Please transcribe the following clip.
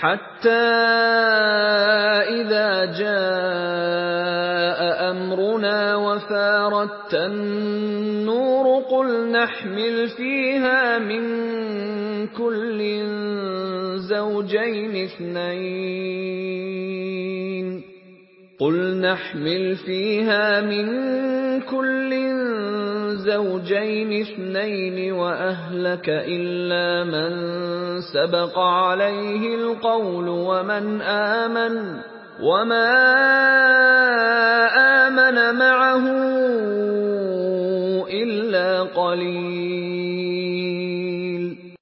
حَتَّىٰ إِذَا جَاءَ أَمْرُنَا وَفَارَتِ النُّورُ قُلْنَا احْمِلْ فِيهَا مِن كُلٍّ زَوْجَيْنِ اثْنَيْنِ وَأَهْلَكَ إِلَّا مَن سَبَقَ عَلَيْهِ الْقَوْلُ وَمَنْ آمَنَ وَمَا آمَنَ مَعَهُ إِلَّا قَلِيلٌ